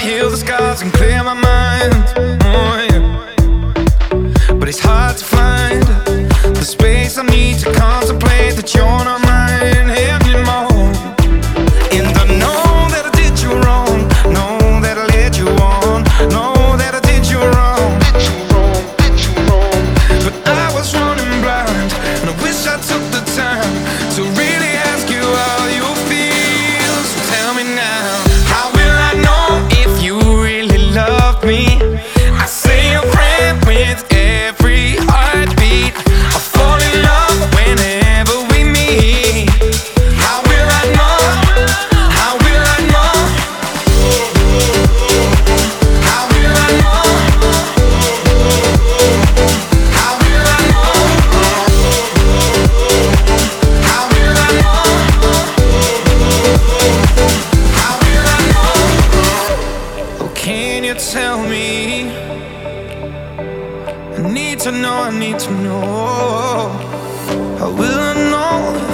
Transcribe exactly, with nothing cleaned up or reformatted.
heal the scars and clear my mind. Oh, yeah. But it's hard to find the space I need to contemplate that you're not mine anymore. And I know that I did you wrong, know that I led you on, know that I did you wrong, did you wrong, did you wrong. But I was running blind, and I wish I took the time to really ask you how you feel. So tell me now, how will I know if you really love me? I say a prayer with every heartbeat. I fall in love whenever we meet. How will I know? How will I know? How will I know? How will I know? How will I know? How will I know? Oh, can you tell me? I need to know, I need to know. How will I know